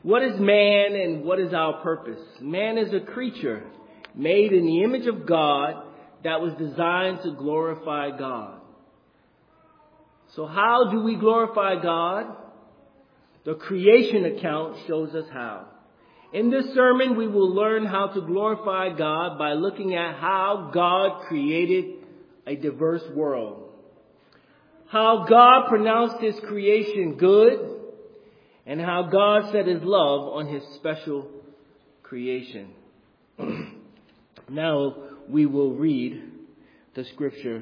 What is man and what is our purpose? Man is a creature made in the image of God that was designed to glorify God. So how do we glorify God? The creation account shows us how. In this sermon, we will learn how to glorify God by looking at how God created a diverse world, how God pronounced His creation good, and how God set His love on His special creation. Now we will read the scripture,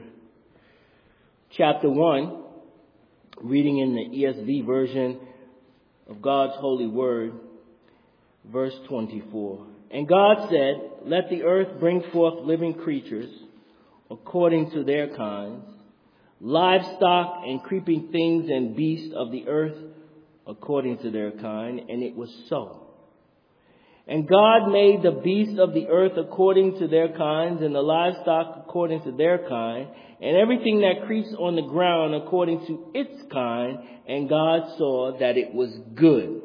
chapter 1, reading in the ESV version of God's holy word, verse 24. And God said, "Let the earth bring forth living creatures according to their kinds, livestock and creeping things and beasts of the earth according to their kind." And it was so. And God made the beasts of the earth according to their kinds, and the livestock according to their kind, and everything that creeps on the ground according to its kind. And God saw that it was good.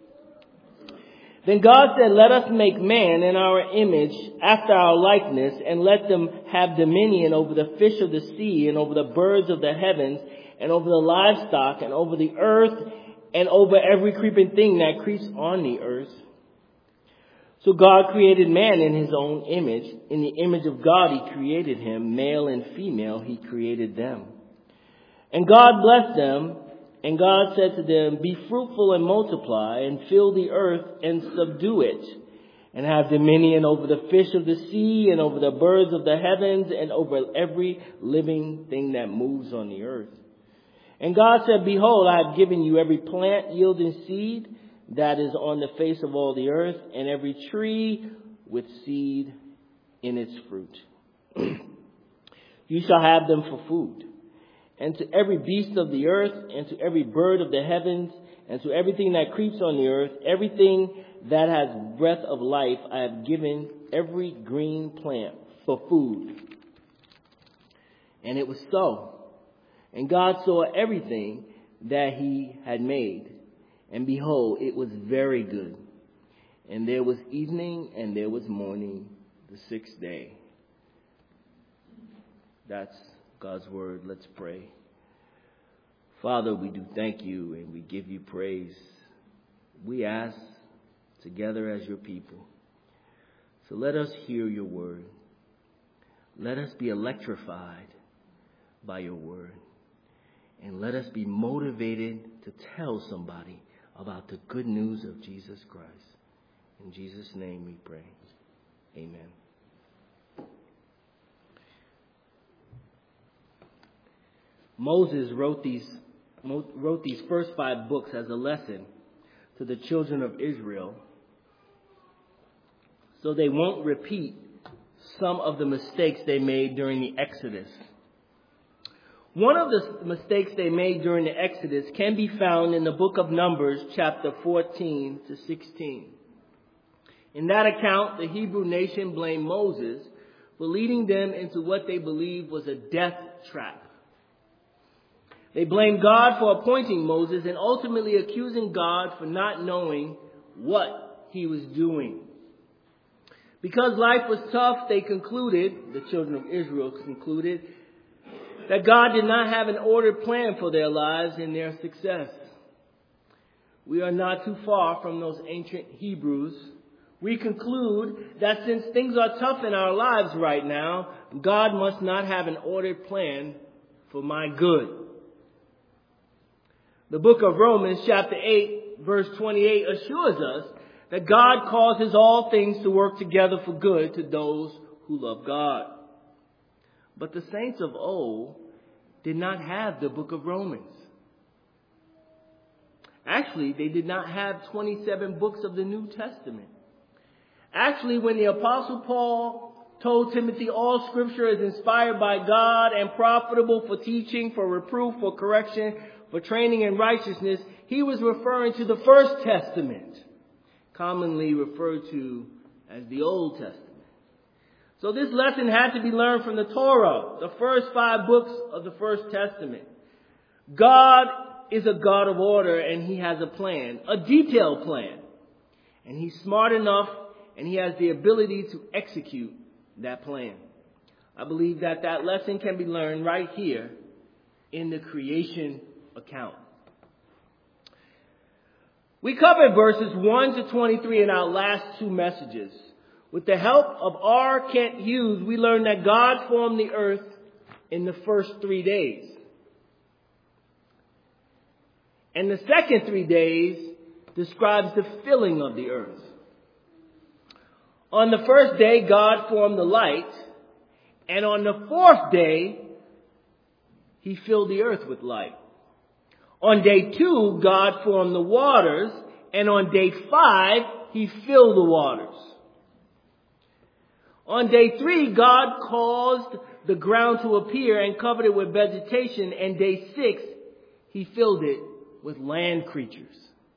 Then God said, "Let us make man in our image, after our likeness, and let them have dominion over the fish of the sea, and over the birds of the heavens, and over the livestock, and over the earth, and over every creeping thing that creeps on the earth." So God created man in His own image. In the image of God He created him. Male and female He created them. And God blessed them. And God said to them, "Be fruitful and multiply, and fill the earth and subdue it, and have dominion over the fish of the sea, and over the birds of the heavens, and over every living thing that moves on the earth." And God said, "Behold, I have given you every plant yielding seed that is on the face of all the earth, and every tree with seed in its fruit. You shall have them for food. And to every beast of the earth, and to every bird of the heavens, and to everything that creeps on the earth, everything that has breath of life, I have given every green plant for food." And it was so. And God saw everything that He had made, and behold, it was very good. And there was evening and there was morning, the sixth day. That's God's word. Let's pray. Father, we do thank You and we give You praise. We ask together as Your people. So let us hear Your word. Let us be electrified by Your word. And let us be motivated to tell somebody about the good news of Jesus Christ. In Jesus' name we pray. Amen. Moses wrote these first 5 books as a lesson to the children of Israel, so they won't repeat some of the mistakes they made during the Exodus. One of the mistakes they made during the Exodus can be found in the book of Numbers, chapter 14 to 16. In that account, the Hebrew nation blamed Moses for leading them into what they believed was a death trap. They blamed God for appointing Moses and ultimately accusing God for not knowing what He was doing. Because life was tough, they concluded, the children of Israel concluded, that God did not have an ordered plan for their lives and their success. We are not too far from those ancient Hebrews. We conclude that since things are tough in our lives right now, God must not have an ordered plan for my good. The book of Romans, chapter 8, verse 28, assures us that God causes all things to work together for good to those who love God. But the saints of old did not have the book of Romans. Actually, they did not have 27 books of the New Testament. Actually, when the Apostle Paul told Timothy, "All Scripture is inspired by God and profitable for teaching, for reproof, for correction, for training in righteousness," he was referring to the First Testament, commonly referred to as the Old Testament. So this lesson had to be learned from the Torah, the first 5 books of the First Testament. God is a God of order, and He has a plan, a detailed plan. And he's smart enough and he has the ability to execute that plan. I believe that lesson can be learned right here in the creation account. We covered verses 1 to 23 in our last two messages. With the help of R. Kent Hughes, we learned that God formed the earth in the first 3 days. And the second 3 days describes the filling of the earth. On the first day, God formed the light. And on the fourth day, he filled the earth with light. On day 2, God formed the waters. And on day 5, he filled the waters. On day 3, God caused the ground to appear and covered it with vegetation. And day 6, he filled it with land creatures.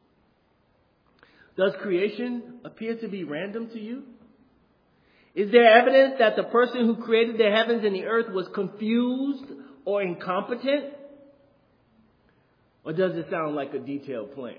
Does creation appear to be random to you? Is there evidence that the person who created the heavens and the earth was confused or incompetent? Or does it sound like a detailed plan?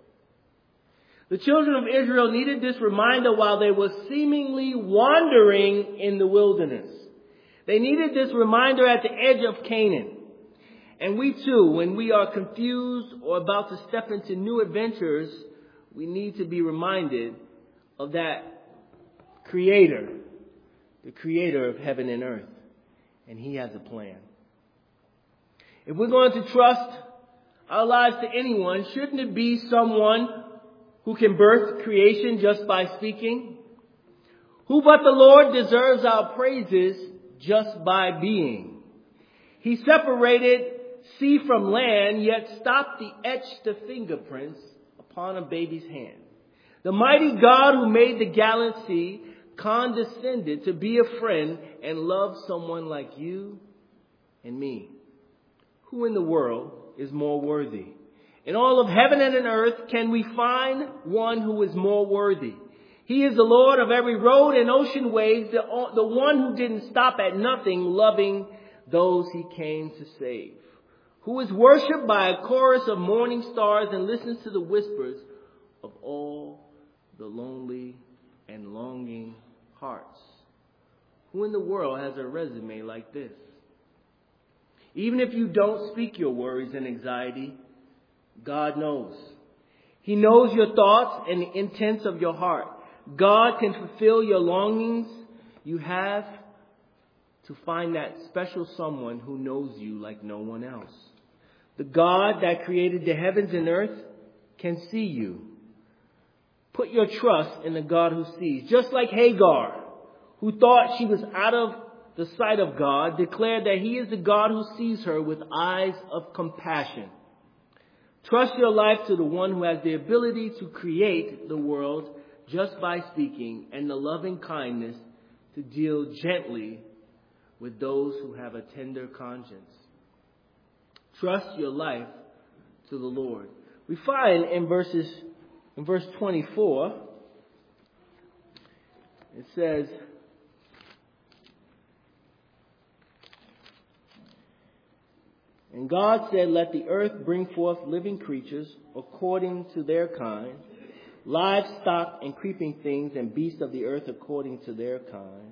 The children of Israel needed this reminder while they were seemingly wandering in the wilderness. They needed this reminder at the edge of Canaan. And we too, when we are confused or about to step into new adventures, we need to be reminded of that Creator, the Creator of heaven and earth. And He has a plan. If we're going to trust our lives to anyone, shouldn't it be someone who can birth creation just by speaking? Who but the Lord deserves our praises just by being? He separated sea from land, yet stopped to etch the fingerprints upon a baby's hand. The mighty God who made the galaxy condescended to be a friend and love someone like you and me. Who in the world is more worthy? In all of heaven and in earth, can we find one who is more worthy? He is the Lord of every road and ocean waves, the one who didn't stop at nothing, loving those he came to save. Who is worshipped by a chorus of morning stars and listens to the whispers of all the lonely and longing hearts. Who in the world has a resume like this? Even if you don't speak your worries and anxiety, God knows. He knows your thoughts and the intents of your heart. God can fulfill your longings. You have to find that special someone who knows you like no one else. The God that created the heavens and earth can see you. Put your trust in the God who sees. Just like Hagar, who thought she was out of the sight of God, declared that He is the God who sees her with eyes of compassion. Trust your life to the one who has the ability to create the world just by speaking, and the loving kindness to deal gently with those who have a tender conscience. Trust your life to the Lord. We find in verse 24, it says, "And God said, let the earth bring forth living creatures according to their kind, livestock and creeping things and beasts of the earth according to their kind,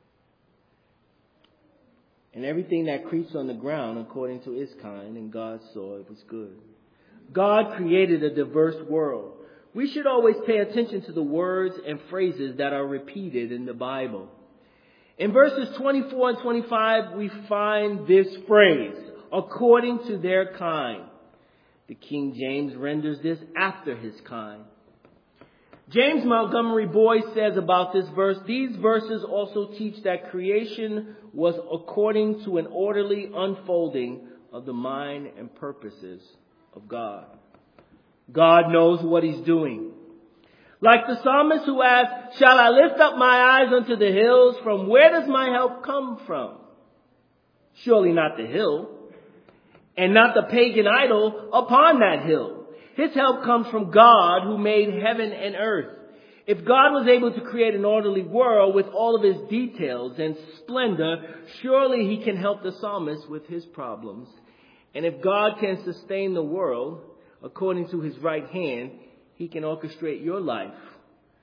and everything that creeps on the ground according to its kind. And God saw it was good." God created a diverse world. We should always pay attention to the words and phrases that are repeated in the Bible. In verses 24 and 25, we find this phrase, according to their kind. The King James renders this after his kind. James Montgomery Boyce says about this verse, these verses also teach that creation was according to an orderly unfolding of the mind and purposes of God. God knows what He's doing. Like the psalmist who asked, "Shall I lift up my eyes unto the hills? From where does my help come from?" Surely not the hill, and not the pagan idol upon that hill. His help comes from God who made heaven and earth. If God was able to create an orderly world with all of His details and splendor, surely He can help the psalmist with his problems. And if God can sustain the world according to His right hand, He can orchestrate your life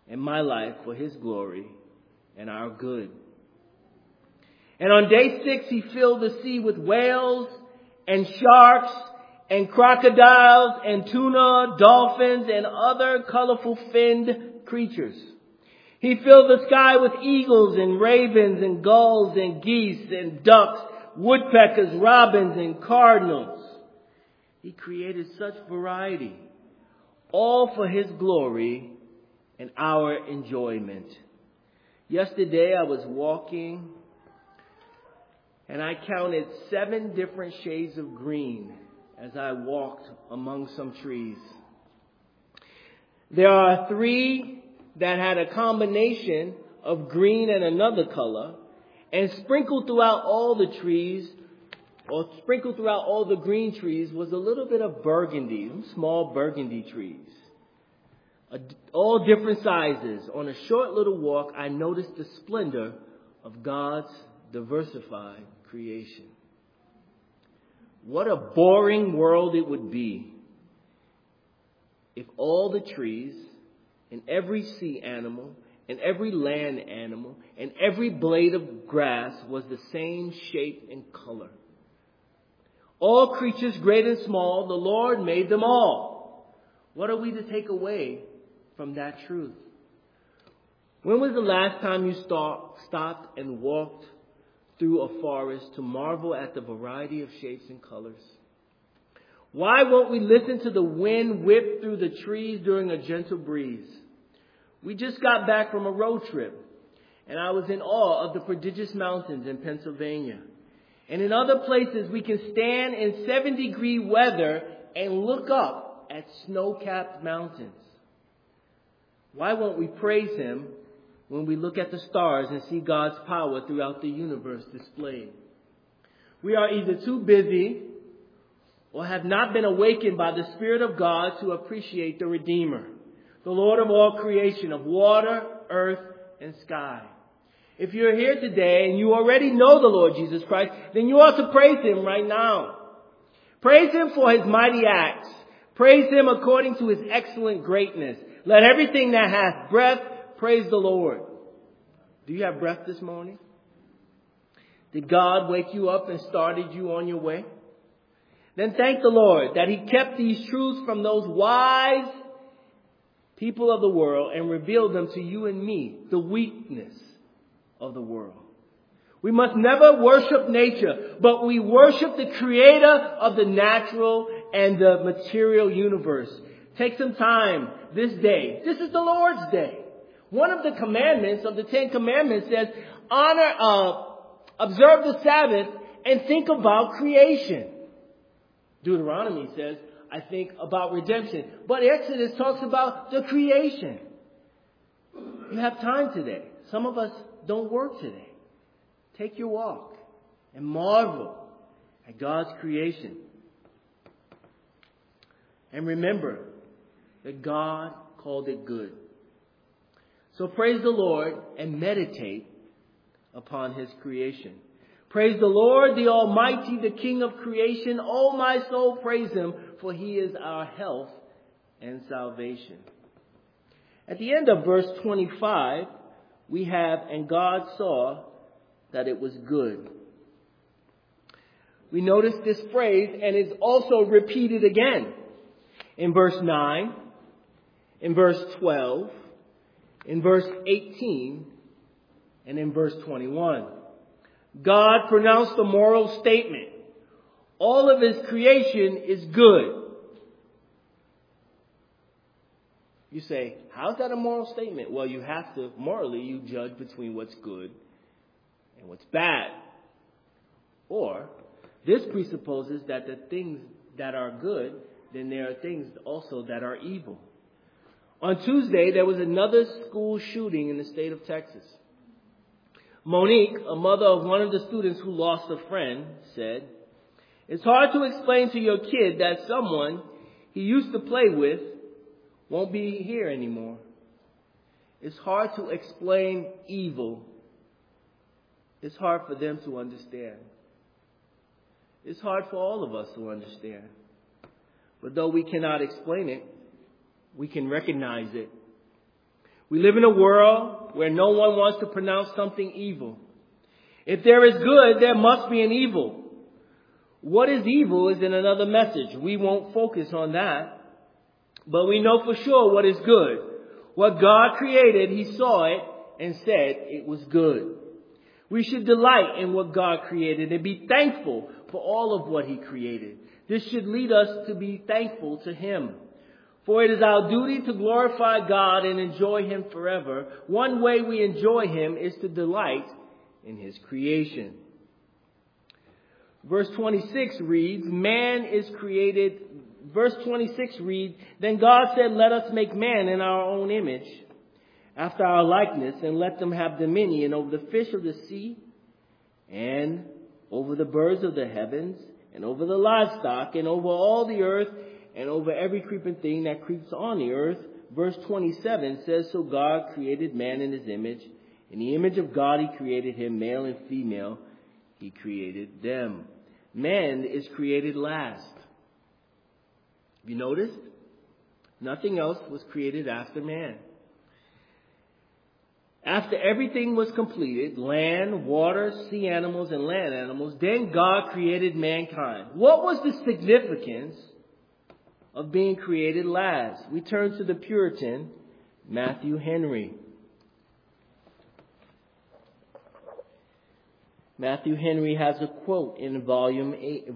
and my life for His glory and our good. And on day 6, He filled the sea with whales and sharks and crocodiles and tuna, dolphins, and other colorful finned creatures. He filled the sky with eagles and ravens and gulls and geese and ducks, woodpeckers, robins, and cardinals. He created such variety, all for His glory and our enjoyment. Yesterday I was walking and I counted 7 different shades of green as I walked among some trees. There are 3 that had a combination of green and another color, and sprinkled throughout all the trees, or sprinkled throughout all the green trees, was a little bit of burgundy, small burgundy trees. All different sizes. On a short little walk, I noticed the splendor of God's diversified creation. What a boring world it would be if all the trees and every sea animal and every land animal and every blade of grass was the same shape and color. All creatures, great and small, the Lord made them all. What are we to take away from that truth? When was the last time you stopped and walked through a forest to marvel at the variety of shapes and colors? Why won't we listen to the wind whip through the trees during a gentle breeze? We just got back from a road trip, and I was in awe of the prodigious mountains in Pennsylvania. And in other places, we can stand in 70-degree weather and look up at snow-capped mountains. Why won't we praise Him when we look at the stars and see God's power throughout the universe displayed? We are either too busy or have not been awakened by the Spirit of God to appreciate the Redeemer, the Lord of all creation, of water, earth, and sky. If you're here today and you already know the Lord Jesus Christ, then you ought to praise Him right now. Praise Him for His mighty acts. Praise Him according to His excellent greatness. Let everything that hath breath praise the Lord. Do you have breath this morning? Did God wake you up and started you on your way? Then thank the Lord that He kept these truths from those wise people of the world and revealed them to you and me, the weakness of the world. We must never worship nature, but we worship the Creator of the natural and the material universe. Take some time this day. This is the Lord's day. One of the commandments of the 10 Commandments says, observe the Sabbath and think about creation. Deuteronomy says, I think about redemption. But Exodus talks about the creation. You have time today. Some of us don't work today. Take your walk and marvel at God's creation. And remember that God called it good. So praise the Lord and meditate upon His creation. Praise the Lord, the Almighty, the King of creation. Oh, my soul, praise Him, for He is our health and salvation. At the end of verse 25, we have, and God saw that it was good. We notice this phrase, and it's also repeated again in verse 9, in verse 12, in verse 18, and in verse 21. God pronounced a moral statement. All of His creation is good. You say, how's that a moral statement? Well, you have to, morally, you judge between what's good and what's bad. Or, this presupposes that the things that are good, then there are things also that are evil. On Tuesday, there was another school shooting in the state of Texas. Monique, a mother of one of the students who lost a friend, said, it's hard to explain to your kid that someone he used to play with won't be here anymore. It's hard to explain evil. It's hard for them to understand. It's hard for all of us to understand. But though we cannot explain it, we can recognize it. We live in a world where no one wants to pronounce something evil. If there is good, there must be an evil. What is evil is in another message. We won't focus on that. But we know for sure what is good. What God created, He saw it and said it was good. We should delight in what God created and be thankful for all of what He created. This should lead us to be thankful to Him. For it is our duty to glorify God and enjoy Him forever. One way we enjoy Him is to delight in His creation. Verse 26 reads, Verse 26 reads, Then God said, Let us make man in our own image, after our likeness, and let them have dominion over the fish of the sea, and over the birds of the heavens, and over the livestock, and over all the earth, and over every creeping thing that creeps on the earth. Verse 27 says, So God created man in His image. In the image of God He created him, male and female. He created them. Man is created last. Have you noticed? Nothing else was created after man. After everything was completed, land, water, sea animals, and land animals, then God created mankind. What was the significance of being created last? We turn to the Puritan, Matthew Henry. Matthew Henry has a quote in volume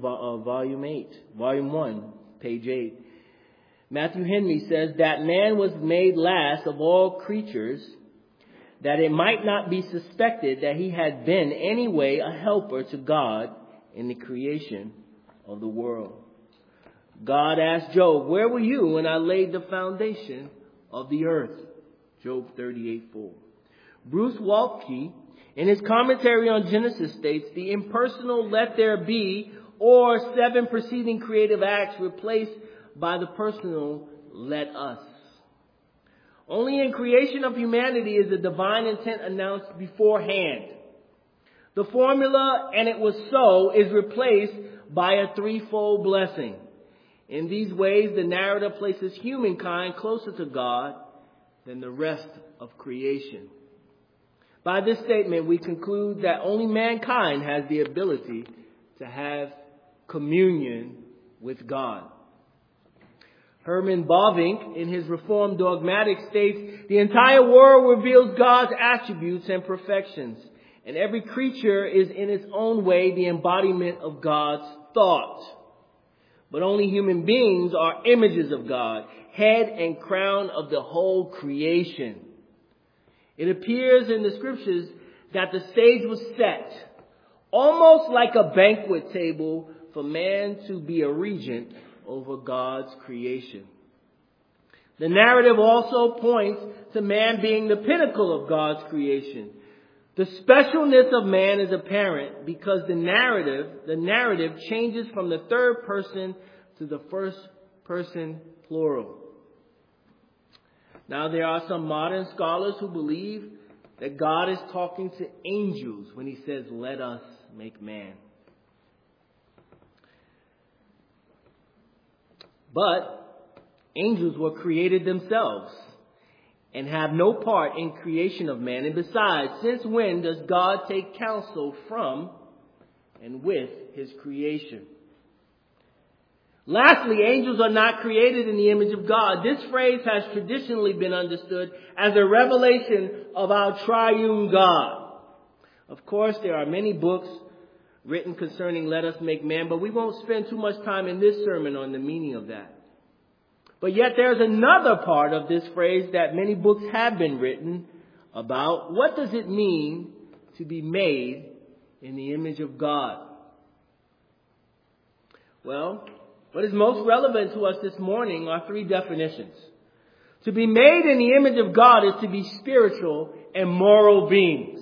1, page 8. Matthew Henry says that man was made last of all creatures, that it might not be suspected that he had been any way a helper to God in the creation of the world. God asked Job, Where were you when I laid the foundation of the earth? Job 38:4. Bruce Waltke, in his commentary on Genesis, states, The impersonal let there be, or 7 preceding creative acts replaced by the personal let us. Only in creation of humanity is the divine intent announced beforehand. The formula, and it was so, is replaced by a threefold blessing. In these ways, the narrative places humankind closer to God than the rest of creation. By this statement, we conclude that only mankind has the ability to have communion with God. Herman Bavinck, in his Reformed Dogmatic, states, The entire world reveals God's attributes and perfections, and every creature is in its own way the embodiment of God's thought. But only human beings are images of God, head and crown of the whole creation. It appears in the scriptures that the stage was set, almost like a banquet table, for man to be a regent over God's creation. The narrative also points to man being the pinnacle of God's creation. The specialness of man is apparent because the narrative changes from the third person to the first person plural. Now, there are some modern scholars who believe that God is talking to angels when He says, Let us make man. But angels were created themselves and have no part in creation of man. And besides, since when does God take counsel from and with His creation? Lastly, angels are not created in the image of God. This phrase has traditionally been understood as a revelation of our triune God. Of course, there are many books written concerning let us make man, but we won't spend too much time in this sermon on the meaning of that. But yet there's another part of this phrase that many books have been written about. What does it mean to be made in the image of God? Well, what is most relevant to us this morning are 3 definitions. To be made in the image of God is to be spiritual and moral beings.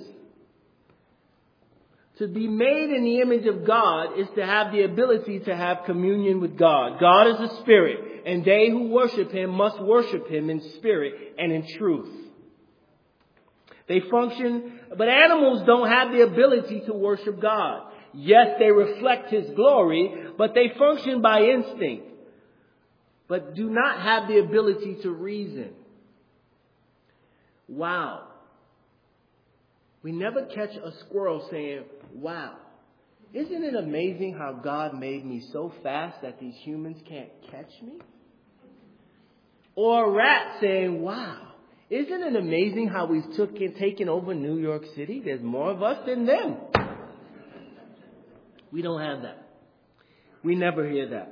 To be made in the image of God is to have the ability to have communion with God. God is a spirit, and they who worship Him must worship Him in spirit and in truth. They function, but animals don't have the ability to worship God. Yes, they reflect His glory, but they function by instinct, but do not have the ability to reason. wow. We never catch a squirrel saying, wow. Isn't it amazing how God made me so fast that these humans can't catch me? Or a rat saying, wow. Isn't it amazing how we've taken over New York City? There's more of us than them. We don't have that. We never hear that.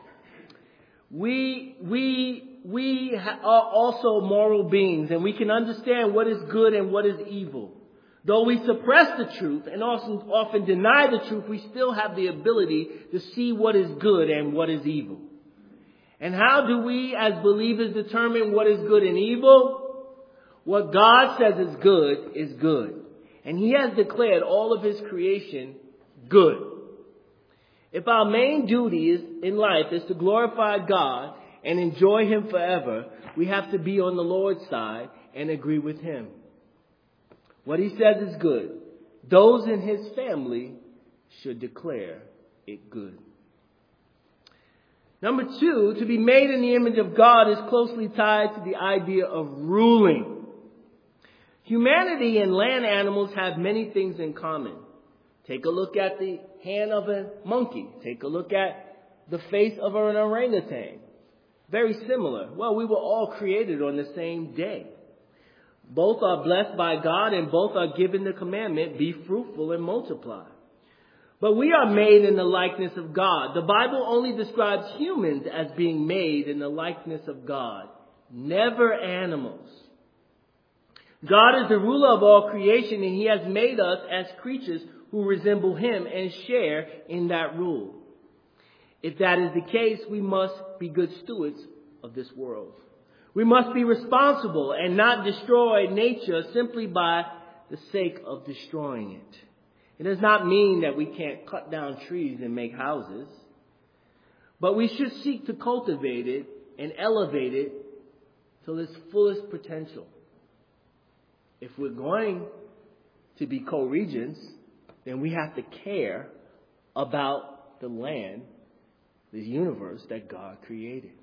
We are also moral beings, and we can understand what is good and what is evil. Though we suppress the truth and often deny the truth, we still have the ability to see what is good and what is evil. And how do we as believers determine what is good and evil? What God says is good is good. And He has declared all of His creation good. If our main duty in life is to glorify God and enjoy Him forever, we have to be on the Lord's side and agree with Him. What He says is good. Those in His family should declare it good. Number 2, to be made in the image of God is closely tied to the idea of ruling. Humanity and land animals have many things in common. Take a look at the hand of a monkey. Take a look at the face of an orangutan. Very similar. Well, we were all created on the same day. Both are blessed by God and both are given the commandment, be fruitful and multiply. But we are made in the likeness of God. The Bible only describes humans as being made in the likeness of God, never animals. God is the ruler of all creation, and He has made us as creatures who resemble Him and share in that rule. If that is the case, we must be good stewards of this world. We must be responsible and not destroy nature simply by the sake of destroying it. It does not mean that we can't cut down trees and make houses, but we should seek to cultivate it and elevate it to its fullest potential. If we're going to be co-regents, then we have to care about the land, the universe that God created.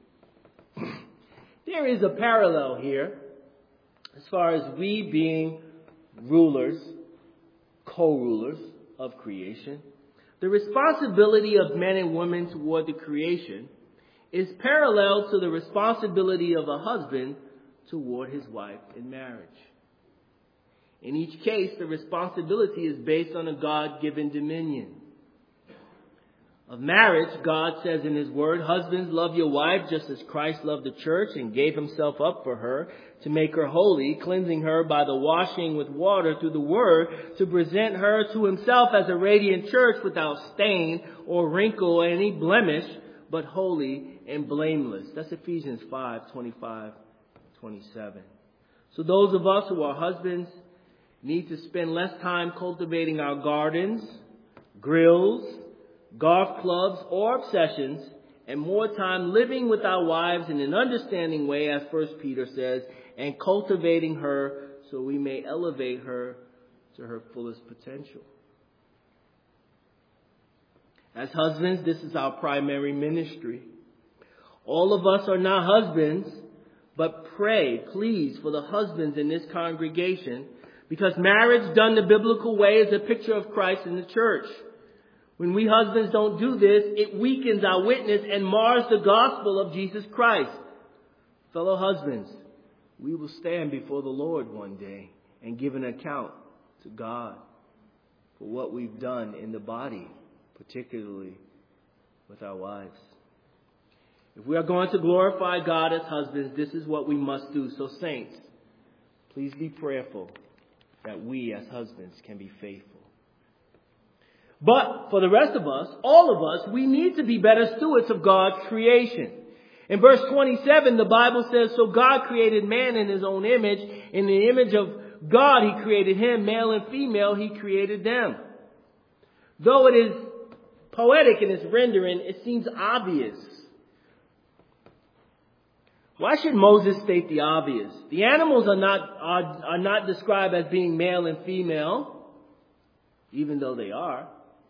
There is a parallel here as far as we being rulers, co-rulers of creation. The responsibility of men and women toward the creation is parallel to the responsibility of a husband toward his wife in marriage. In each case, the responsibility is based on a God-given dominion. Of marriage, God says in His Word, husbands, love your wife just as Christ loved the church and gave Himself up for her to make her holy, cleansing her by the washing with water through the Word to present her to Himself as a radiant church without stain or wrinkle or any blemish, but holy and blameless. That's Ephesians 5:25-27. So those of us who are husbands need to spend less time cultivating our gardens, grills, golf clubs, or obsessions, and more time living with our wives in an understanding way, as 1 Peter says, and cultivating her so we may elevate her to her fullest potential. As husbands, this is our primary ministry. All of us are not husbands, but pray, please, for the husbands in this congregation, because marriage done the biblical way is a picture of Christ in the church. When we husbands don't do this, it weakens our witness and mars the gospel of Jesus Christ. Fellow husbands, we will stand before the Lord one day and give an account to God for what we've done in the body, particularly with our wives. If we are going to glorify God as husbands, this is what we must do. So saints, please be prayerful that we as husbands can be faithful. But for the rest of us, all of us, we need to be better stewards of God's creation. In verse 27, the Bible says, so God created man in His own image. In the image of God, He created him. Male and female, He created them. Though it is poetic in its rendering, it seems obvious. Why should Moses state the obvious? The animals are not described as being male and female, even though they are.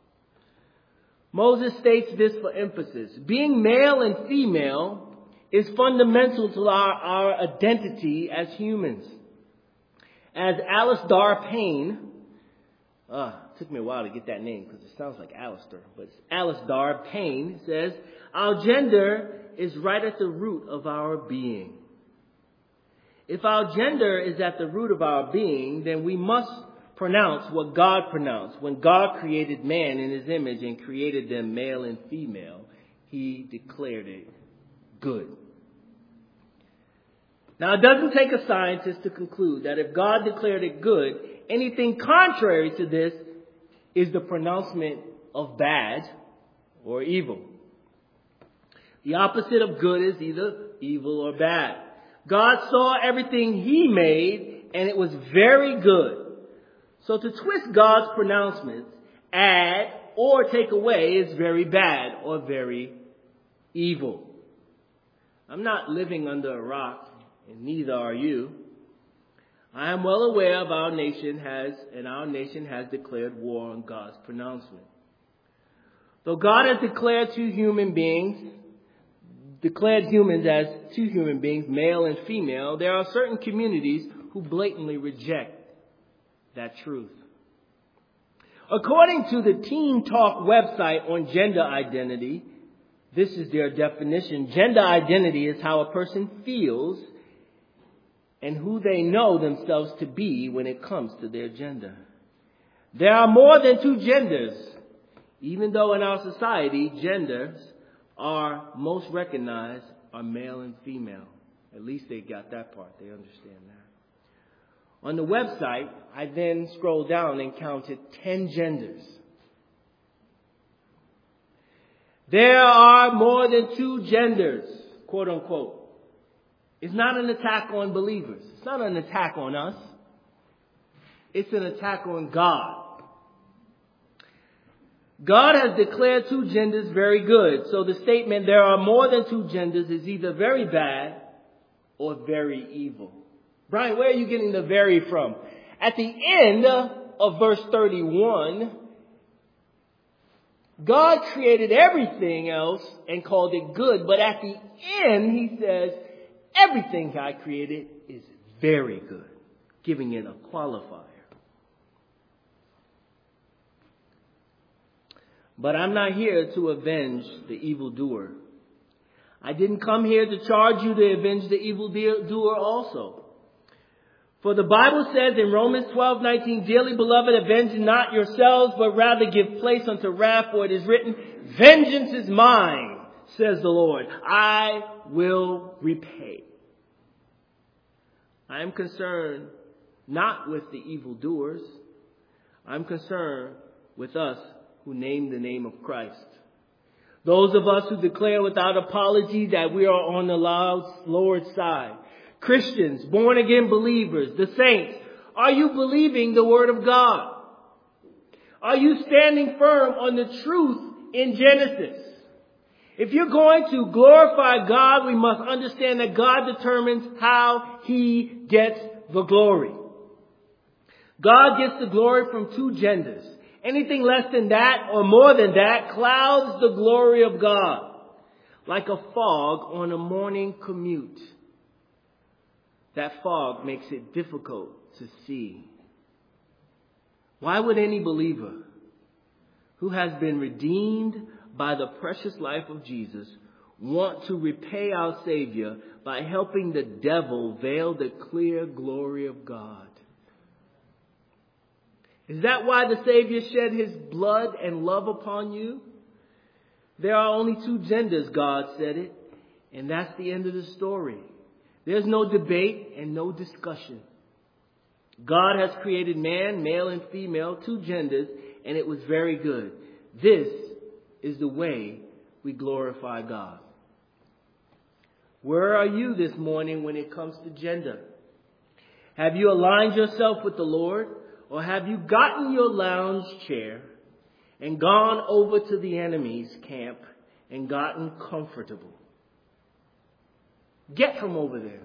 Moses states this for emphasis. Being male and female is fundamental to our identity as humans. As Alasdair Payne, took me a while to get that name because it sounds like Alistair, but it's Alasdair Payne says, our gender is right at the root of our being. If our gender is at the root of our being, then we must pronounce what God pronounced. When God created man in his image and created them male and female, he declared it good. Now, it doesn't take a scientist to conclude that if God declared it good, anything contrary to this is the pronouncement of bad or evil. The opposite of good is either evil or bad. God saw everything he made, and it was very good. So to twist God's pronouncements, add or take away, is very bad or very evil. I'm not living under a rock, and neither are you. I am well aware of our nation has declared war on God's pronouncement. Though God has declared humans as two human beings, male and female, there are certain communities who blatantly reject that truth. According to the Teen Talk website on gender identity, this is their definition. Gender identity is how a person feels and who they know themselves to be when it comes to their gender. There are more than two genders, even though in our society, genders are most recognized are male and female. At least they got that part. They understand that. On the website, I then scrolled down and counted 10 genders. There are more than two genders, quote unquote. It's not an attack on believers. It's not an attack on us. It's an attack on God. God has declared two genders very good. So the statement, there are more than two genders, is either very bad or very evil. Brian, where are you getting the very from? At the end of verse 31, God created everything else and called it good. But at the end, he says, everything God created is very good, giving it a qualifier. But I'm not here to avenge the evildoer. I didn't come here to charge you to avenge the evildoer also. For the Bible says in Romans 12:19, dearly beloved, avenge not yourselves, but rather give place unto wrath, for it is written, vengeance is mine, says the Lord. I will repay. I am concerned not with the evildoers. I'm concerned with us who name the name of Christ. Those of us who declare without apology that we are on the Lord's side. Christians, born again believers, the saints, are you believing the word of God? Are you standing firm on the truth in Genesis? If you're going to glorify God, we must understand that God determines how he gets the glory. God gets the glory from two genders. Anything less than that or more than that clouds the glory of God, like a fog on a morning commute. That fog makes it difficult to see. Why would any believer who has been redeemed by the precious life of Jesus want to repay our Savior by helping the devil veil the clear glory of God? Is that why the Savior shed his blood and love upon you? There are only two genders, God said it, and that's the end of the story. There's no debate and no discussion. God has created man, male and female, two genders, and it was very good. This is the way we glorify God. Where are you this morning when it comes to gender? Have you aligned yourself with the Lord? Or have you gotten your lounge chair and gone over to the enemy's camp and gotten comfortable? Get from over there.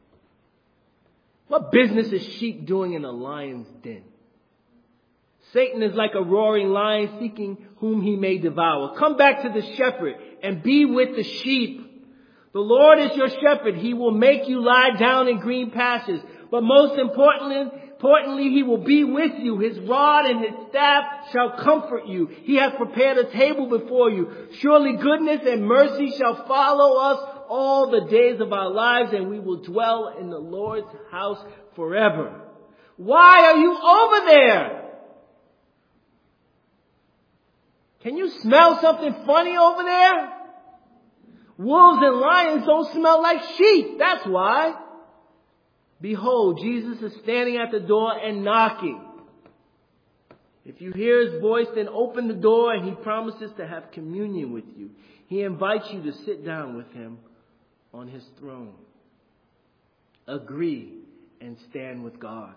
What business is sheep doing in a lion's den? Satan is like a roaring lion seeking whom he may devour. Come back to the shepherd and be with the sheep. The Lord is your shepherd. He will make you lie down in green pastures. But most importantly, Importantly, he will be with you. His rod and his staff shall comfort you. He has prepared a table before you. Surely goodness and mercy shall follow us all the days of our lives, and we will dwell in the Lord's house forever. Why are you over there? Can you smell something funny over there? Wolves and lions don't smell like sheep. That's why. Behold, Jesus is standing at the door and knocking. If you hear his voice, then open the door, and he promises to have communion with you. He invites you to sit down with him on his throne. Agree and stand with God.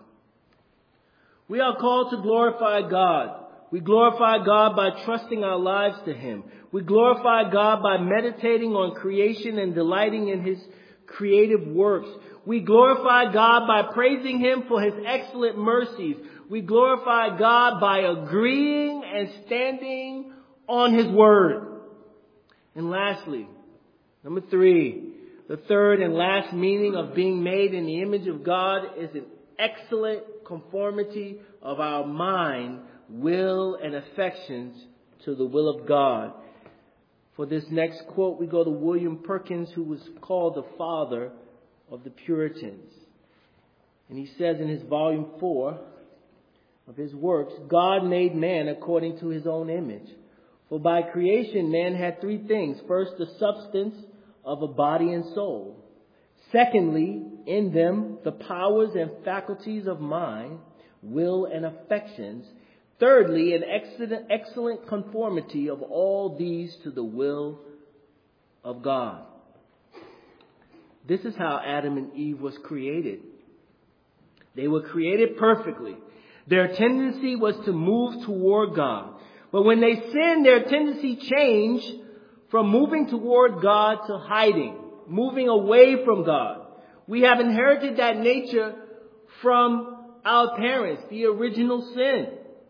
We are called to glorify God. We glorify God by trusting our lives to him. We glorify God by meditating on creation and delighting in his creative works. We glorify God by praising him for his excellent mercies. We glorify God by agreeing and standing on his word. And lastly, number 3, the third and last meaning of being made in the image of God is an excellent conformity of our mind, will, and affections to the will of God. For this next quote, we go to William Perkins, who was called the father of the Puritans. And he says in his volume 4 of his works, God made man according to his own image. For by creation, man had 3 things. First, the substance of a body and soul. Secondly, in them, the powers and faculties of mind, will, and affections. Thirdly, an excellent conformity of all these to the will of God. This is how Adam and Eve was created. They were created perfectly. Their tendency was to move toward God. But when they sinned, their tendency changed from moving toward God to hiding, moving away from God. We have inherited that nature from our parents, the original sin.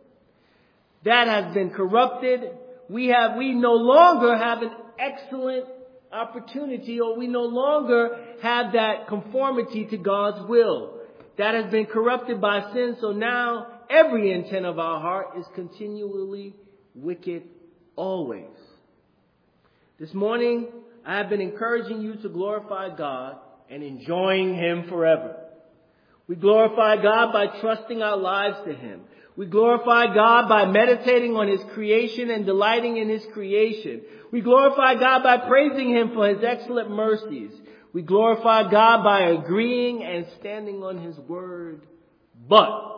That has been corrupted. We no longer have an excellent opportunity, or we no longer have that conformity to God's will. That has been corrupted by sin, so now every intent of our heart is continually wicked always. This morning, I have been encouraging you to glorify God and enjoying him forever. We glorify God by trusting our lives to him. We glorify God by meditating on his creation and delighting in his creation. We glorify God by praising him for his excellent mercies. We glorify God by agreeing and standing on his word. But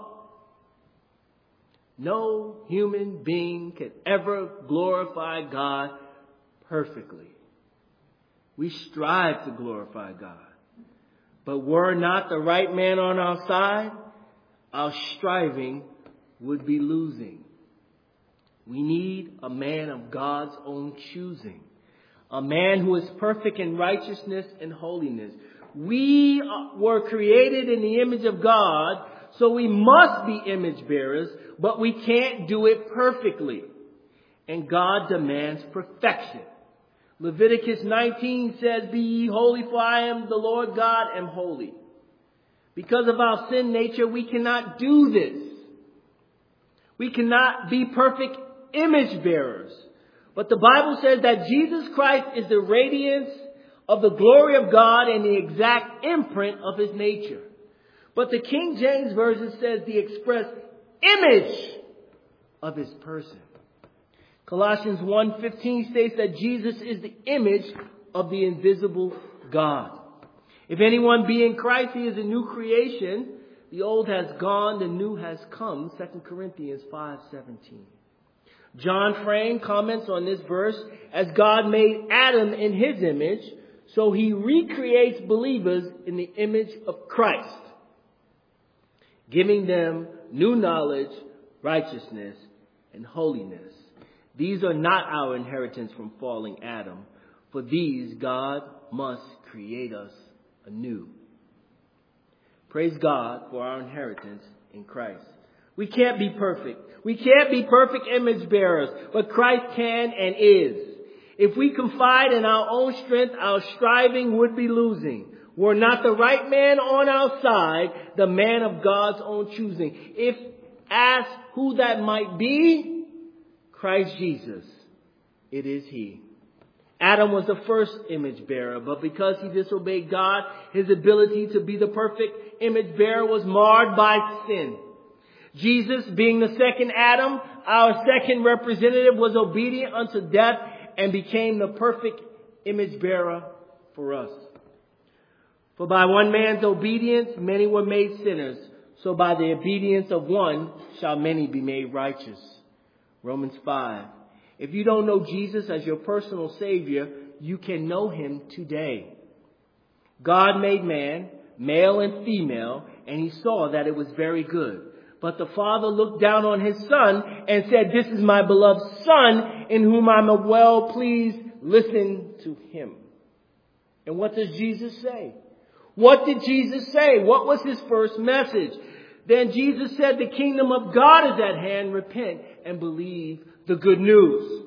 no human being can ever glorify God perfectly. We strive to glorify God. But were not the right man on our side, our striving would be losing. We need a man of God's own choosing. A man who is perfect in righteousness and holiness. We were created in the image of God, so we must be image bearers, but we can't do it perfectly. And God demands perfection. Leviticus 19 says, "Be ye holy, for I am the Lord God am holy." Because of our sin nature, we cannot do this. We cannot be perfect image bearers. But the Bible says that Jesus Christ is the radiance of the glory of God and the exact imprint of his nature. But the King James Version says the express image of his person. Colossians 1:15 states that Jesus is the image of the invisible God. If anyone be in Christ, he is a new creation. The old has gone, the new has come. 2 Corinthians 5:17. John Frame comments on this verse, as God made Adam in his image, so he recreates believers in the image of Christ, giving them new knowledge, righteousness, and holiness. These are not our inheritance from falling Adam. For these, God must create us anew. Praise God for our inheritance in Christ. We can't be perfect. We can't be perfect image bearers, but Christ can and is. If we confide in our own strength, our striving would be losing. Were not the right man on our side, the man of God's own choosing? If asked who that might be, Christ Jesus, it is he. Adam was the first image bearer, but because he disobeyed God, his ability to be the perfect image bearer was marred by sin. Jesus, being the second Adam, our second representative, was obedient unto death and became the perfect image bearer for us. For by one man's obedience, many were made sinners. So by the obedience of one shall many be made righteous. Romans 5. If you don't know Jesus as your personal Savior, you can know him today. God made man, male and female, and he saw that it was very good. But the Father looked down on his Son and said, "This is my beloved Son, in whom I'm well pleased. Listen to him." And what does Jesus say? What did Jesus say? What was his first message? Then Jesus said, "The kingdom of God is at hand. Repent and believe the good news."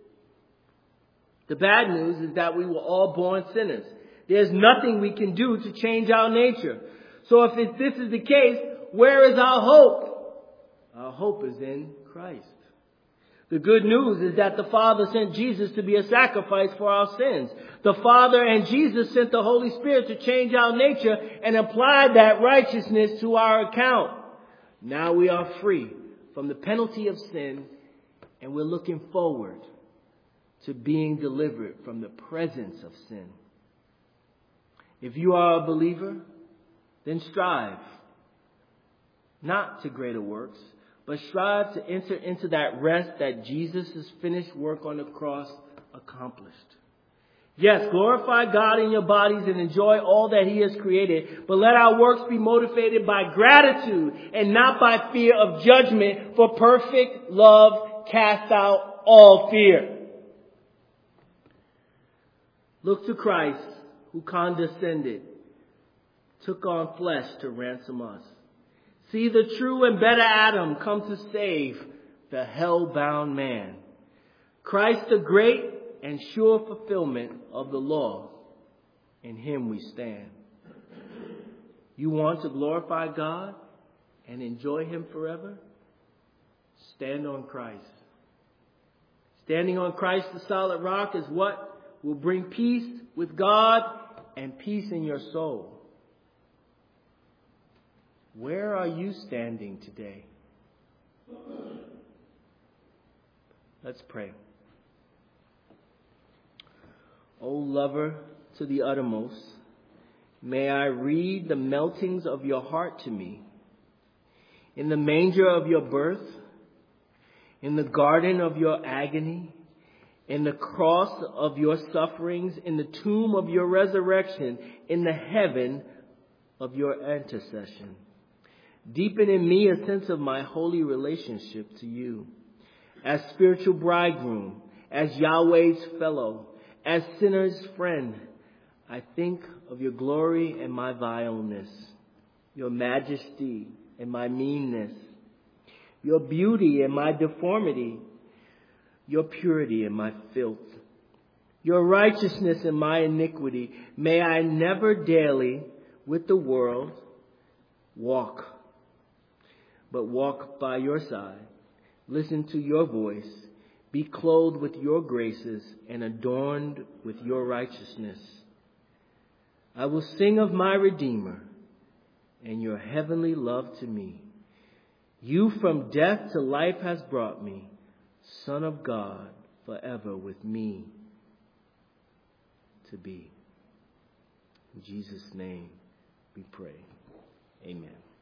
The bad news is that we were all born sinners. There's nothing we can do to change our nature. So if this is the case, where is our hope? Our hope is in Christ. The good news is that the Father sent Jesus to be a sacrifice for our sins. The Father and Jesus sent the Holy Spirit to change our nature and apply that righteousness to our account. Now we are free from the penalty of sin, and we're looking forward to being delivered from the presence of sin. If you are a believer, then strive not to greater works, but strive to enter into that rest that Jesus' finished work on the cross accomplished. Yes, glorify God in your bodies and enjoy all that he has created, but let our works be motivated by gratitude and not by fear of judgment, for perfect love casts out all fear. Look to Christ, who condescended, took on flesh to ransom us. See the true and better Adam come to save the hell-bound man. Christ, the great and sure fulfillment of the law. In him we stand. You want to glorify God and enjoy him forever? Stand on Christ. Standing on Christ, the solid rock, is what will bring peace with God and peace in your soul. Where are you standing today? Let's pray. O lover to the uttermost, may I read the meltings of your heart to me. In the manger of your birth, in the garden of your agony, in the cross of your sufferings, in the tomb of your resurrection, in the heaven of your intercession. Deepen in me a sense of my holy relationship to you. As spiritual bridegroom, as Yahweh's fellow, as sinner's friend, I think of your glory and my vileness, your majesty and my meanness, your beauty and my deformity, your purity and my filth, your righteousness and my iniquity. May I never daily with the world walk, but walk by your side, listen to your voice, be clothed with your graces and adorned with your righteousness. I will sing of my Redeemer and your heavenly love to me. You from death to life has brought me, Son of God, forever with me to be. In Jesus' name we pray. Amen.